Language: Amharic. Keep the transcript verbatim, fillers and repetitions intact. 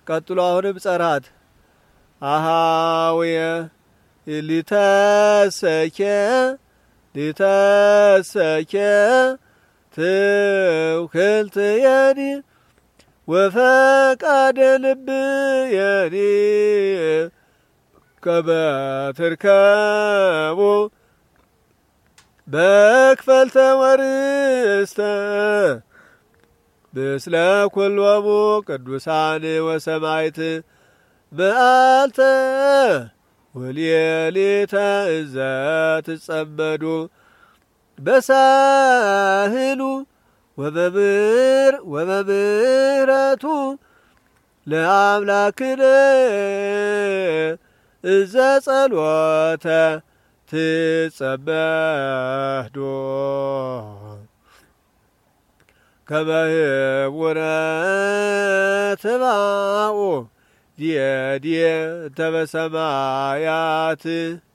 ቀጥሎ አሁንም ጸራት አሃውየ ሊተሰኬ ሊተሰኬ ትውክልት የኒ ወፈቃደ ልብ የኒ ከመትርከቡ በክፈልተ ወርስተ ምስለ ኩሎሙ ቅዱሳን ወሰማይት በአልተ ወሌሊተ እዘ ትጸመዱ በሳህሉ ወበብር ወበብረቱ ለአምላክነ እዘ ጸሎተ ትጸመዱ ከመህቡረ ትባኡ ዲየ ዲየ ተበሰማያት